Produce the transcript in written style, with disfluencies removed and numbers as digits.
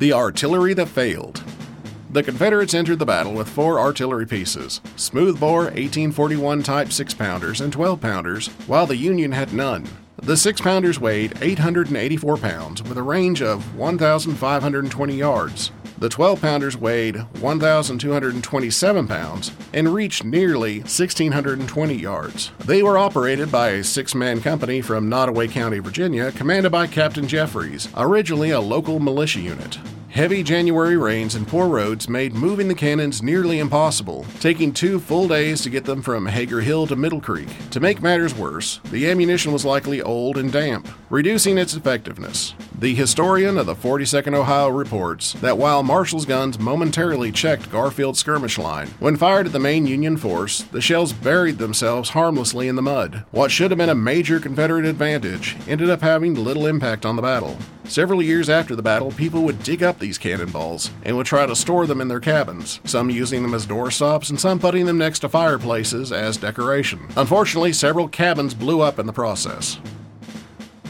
The artillery that failed. The Confederates entered the battle with 4 artillery pieces, smoothbore 1841 type 6-pounders and 12-pounders, while the Union had none. The 6-pounders weighed 884 pounds with a range of 1,520 yards. The 12-pounders weighed 1,227 pounds and reached nearly 1,620 yards. They were operated by a 6-man company from Nottoway County, Virginia, commanded by Captain Jeffries, originally a local militia unit. Heavy January rains and poor roads made moving the cannons nearly impossible, taking 2 full days to get them from Hager Hill to Middle Creek. To make matters worse, the ammunition was likely old and damp, reducing its effectiveness. The historian of the 42nd Ohio reports that while Marshall's guns momentarily checked Garfield's skirmish line, when fired at the main Union force, the shells buried themselves harmlessly in the mud. What should have been a major Confederate advantage ended up having little impact on the battle. Several years after the battle, people would dig up these cannonballs and would try to store them in their cabins, some using them as doorstops and some putting them next to fireplaces as decoration. Unfortunately, several cabins blew up in the process.